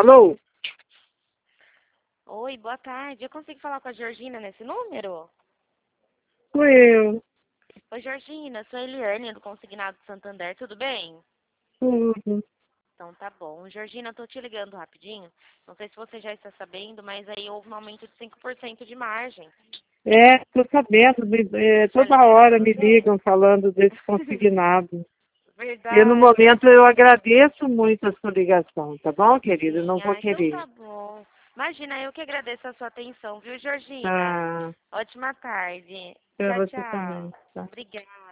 Alô? Oi, boa tarde. Eu consigo falar com a Georgina nesse número? Sou eu. Oi, Georgina, sou a Eliane do Consignado Santander, tudo bem? Tudo. Então tá bom. Georgina, eu tô te ligando rapidinho. Não sei se você já está sabendo, mas aí houve um aumento de 5% de margem. Tô sabendo. Já Toda ligaram hora pra me você? ligam falando desse consignado. E no Verdade. momento eu agradeço muito a sua ligação, tá bom, querido? Eu Sim, não vou então querer. tá bom. Imagina, eu que agradeço a sua atenção, viu, Georgina? Tá. Ótima tarde. Pra Tchau, você tchau. também. Tá. Obrigada.